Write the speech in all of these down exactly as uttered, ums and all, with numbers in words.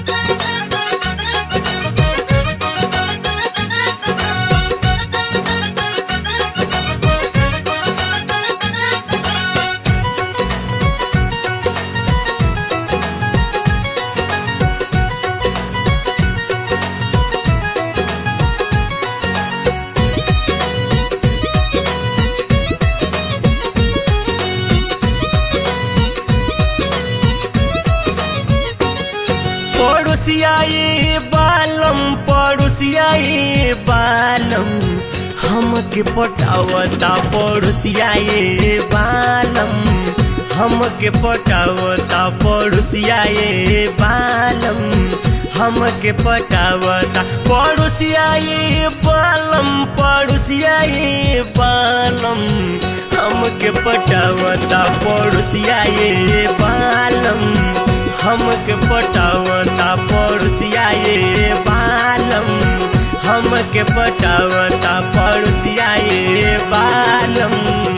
पड़ोसियाए बालम पड़ोसियाए बालम हमके पटावता पड़ोसियाए बालम हमके पटावता पड़ोसियाए बालम हमके पटावता पड़ोसियाए बालम पड़ोसियाए बालम हमके पटावता पड़ोसियाए बालम हमके पटावता पड़ोसियाए बालम हमके पटावता पड़ोसियाए बालम।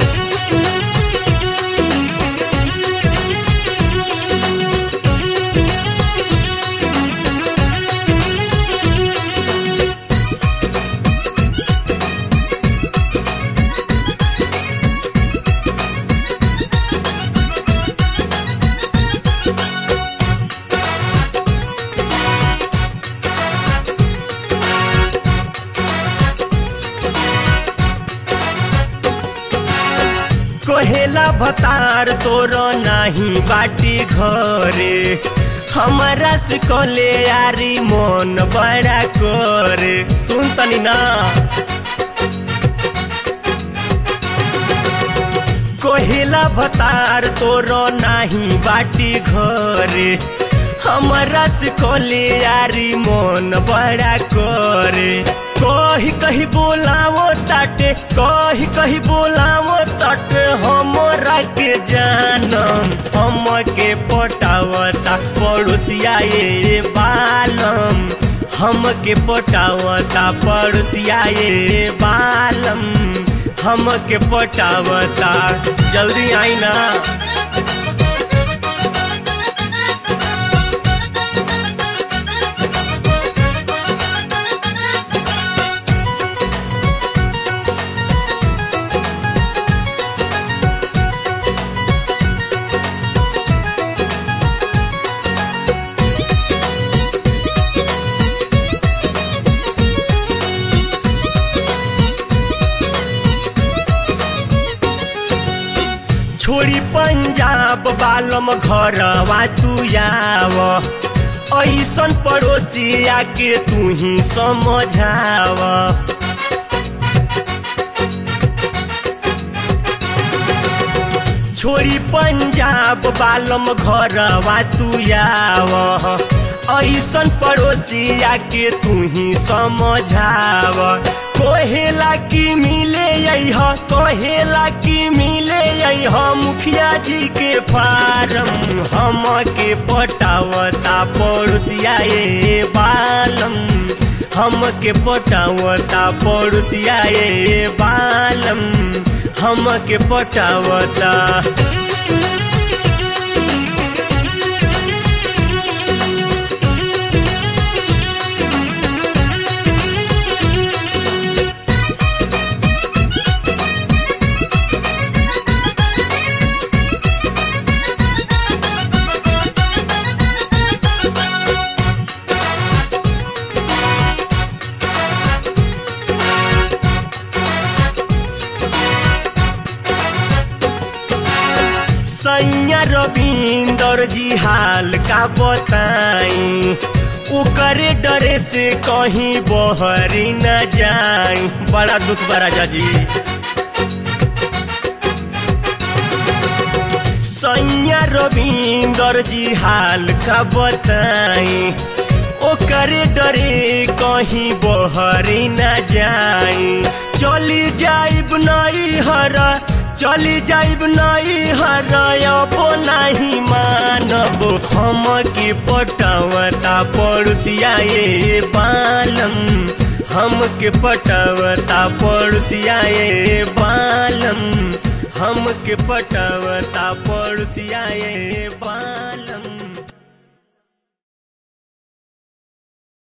कहेला भतार तोर नाही बाटी घरे हमारा से कले यारी मन बड़ा करे सुन तनी ना कहेला भतार तोर नाही बाटी घरे हमारा से कले यारी मन बड़ा करे कही कही बोलावो ताटे कही कही बोलावो ताटे हमरा के जानम हमके पटावता पड़ोसियाए बालम हमके पटावता पड़ोसियाए बालम हमके पटावता जल्दी आई ना। छोड़ी पंजाब बालम घरवा तू आव ऐसन पड़ोसिया के तू ही समझाव छोड़ी पंजाब बालम घरवा तू आव ऐसन पड़ोसिया के तू ही समझाव कहेला की मिले यह कहेला की मिले यह मुखिया जी के फारम हमके पटावता पड़ोसियाए बालम हमके पटावता पड़ोसियाए बालम हमके पटावता। सैया रविंदर जी हाल का बताई ओकरे डरे से कहीं बहरी न जाई बड़ा दुख बड़ा जाजी सैया रविंदर जी हाल का बताई ओकरे डरे कहीं बहरी न जाई चली जाइब नई हरा चली जाइब नई हरब नहीं मानब हमके पटावता पड़ोसियाए बालम हमके पटावता पड़ोसियाए बालम हमके पटावता पड़ोसियाए बालम।